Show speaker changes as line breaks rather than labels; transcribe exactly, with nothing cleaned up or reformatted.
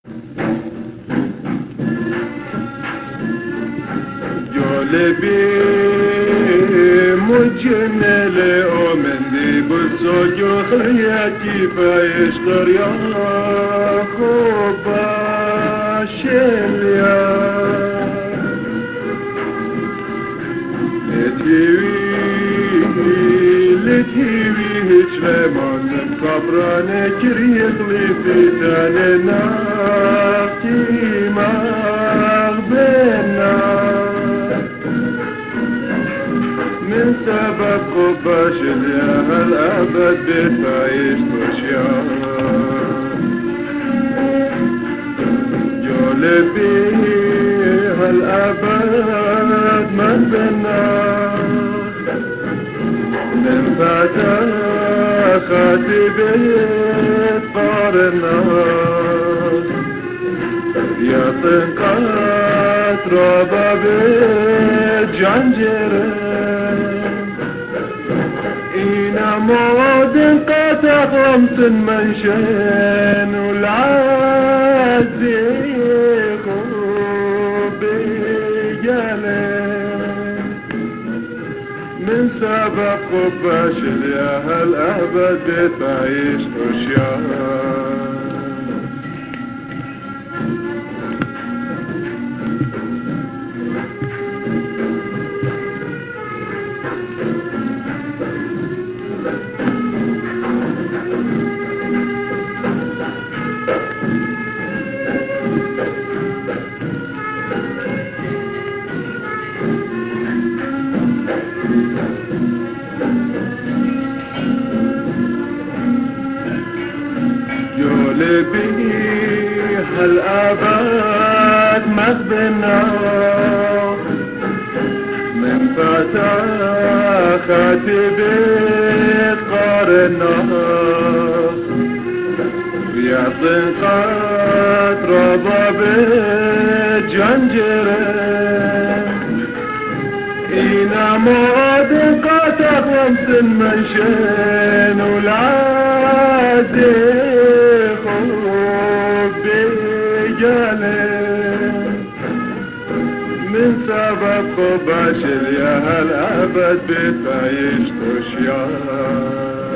جالبی مجنل آمندی بسا جو خیاتی فایش دریا خوبا شلیا لتیوی لتیوی هیچ لمازم کبرانه کریت لیفتان نفتی مغبنا من سبب قباش الياها الأبد بتعيش بشيار جولبي هالأبد ما بالنار من فتى خاتبي طار النار يا طنقات رباب جنجره إنا مواد قطع خمس منشان والعزي خوبي جلال من سبق قباش الياها الأبد بتعيش أشياء جولبي هالأبد مغبنا من فتى خاتبي قارنا يا طنقات رباب جنجره إنا مواد قطع خمس منشان والعادي خوبي جلال من سبق باشر يا هالأبد بتعيش أشياء